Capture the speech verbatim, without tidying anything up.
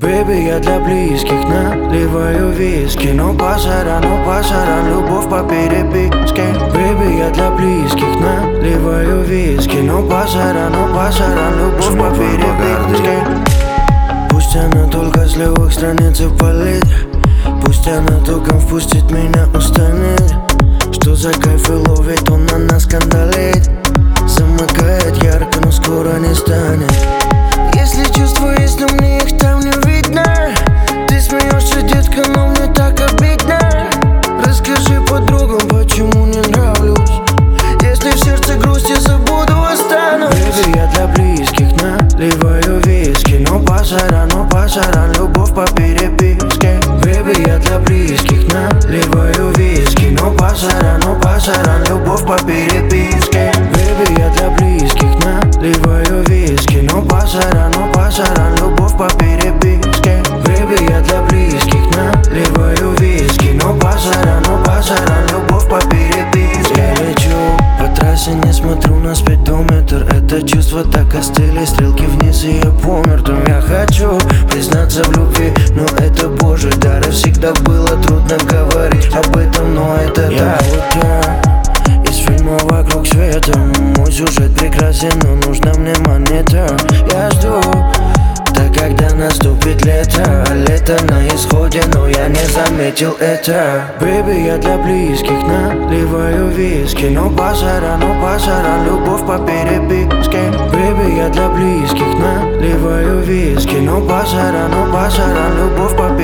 Бэйби, я для близких наливаю виски. Но пасара, но пасара, любовь по переписке. Бэйби, я для близких наливаю виски. Но пасара, но пасара, любовь по переписке. Пусть она только с левых страниц палит, пусть она только впустит меня устанет. Что за кайф и ловит, он на нас скандалит. Замыкает ярко, но скоро не станет. Если чувства есть, но мне их там не видно. Ты смеешься, детка, но мне так обидно. Расскажи подругам, почему не нравлюсь. Если в сердце грусть, я забуду, останусь. Бэйби, я для близких наливаю виски. Но пасара, но пасара, любовь по переписке. Бэйби, я для близких наливаю виски. Но пасара, но пасара, любовь по переписке. Бэйби, я для близких наливаю виски. Но пасара, но пасара, любовь по переписке. Бэйби, я для близких наливаю виски. Но пасара, но пасара, любовь по переписке. Я лечу по трассе, не смотрю на спидометр. Это чувство так остыли, стрелки вниз, и я помертвым. Я хочу признаться в любви, но это божий дар. И всегда было трудно говорить об этом, но это я так. Вот я из фильма «Вокруг света». Мой сюжет прекрасен, но нужна мне монета. Я жду, да когда наступит лето. А лето на исходе, но я не заметил это. Бэйби, я для близких наливаю виски. Но пасара, но пасара, любовь по переписке. Бэйби, я для близких наливаю виски. Но пасара, но пасара, любовь по